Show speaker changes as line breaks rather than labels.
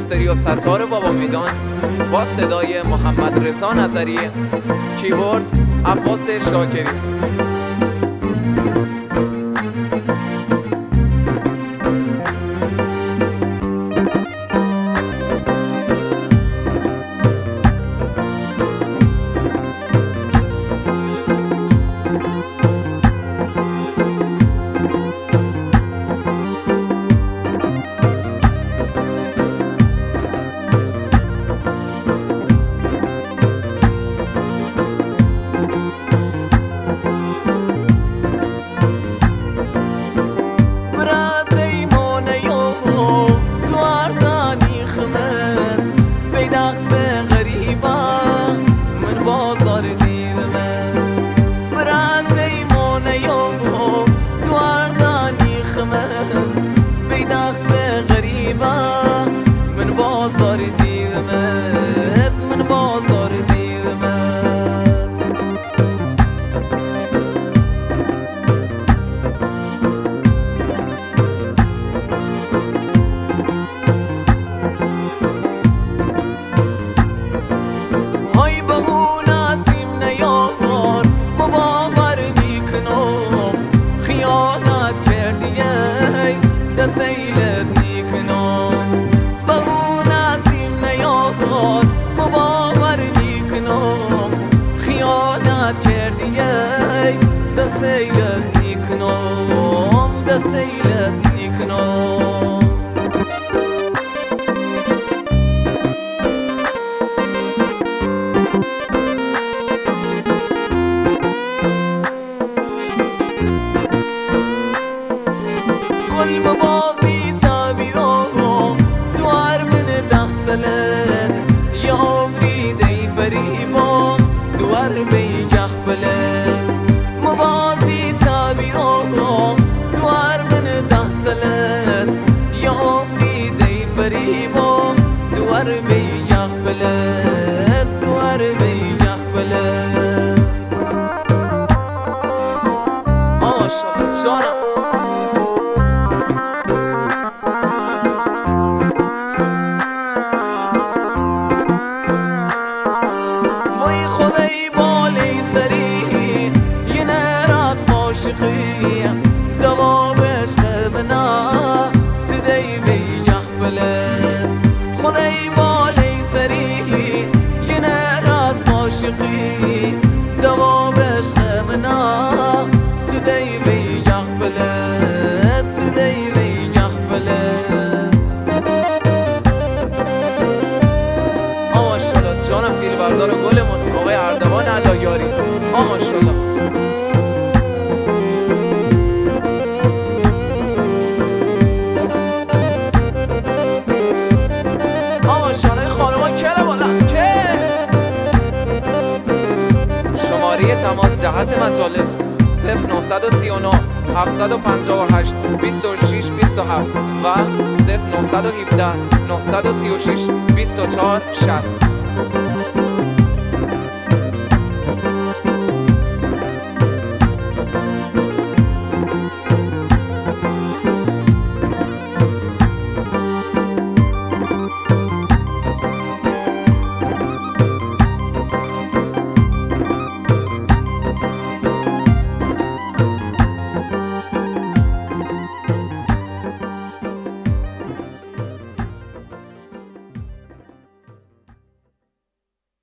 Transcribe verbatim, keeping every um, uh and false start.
استریو ستار بابا میدان با صدای محمد رضا نظریه، کیبورد عباس شاکری. سیلت نیکنم با اون عظیم نیاور مباور نیکنم خیانت کردی ای ده سیلت نیکنم ده سیلت نیکنم بازی تابیدم دوار من ده سلد یا عمری دی فریبم دوار بی جه بلد مبازی تابیدم دوار من ده سلد یا عمری دی فریبم دوار بی جه بلد دوار بی جه بلد ماشاءالله جانم جواب عشق منا تدی بی جهبله خدای بالای سری یه نراز عاشقی جواب عشق منا تدی بی جهبله تدی بی جهبله ماشاءالله جانم فیل بردار گلمون آقای اردوان علایاری ماشاءالله تماس جهت مجالس صفر نهصد و سی و نه هفتصد و پنجاه و هشت بیست و شش بیست و هفت و صفر نهصد و هفده نهصد و سی و شش بیست و چهار شصت.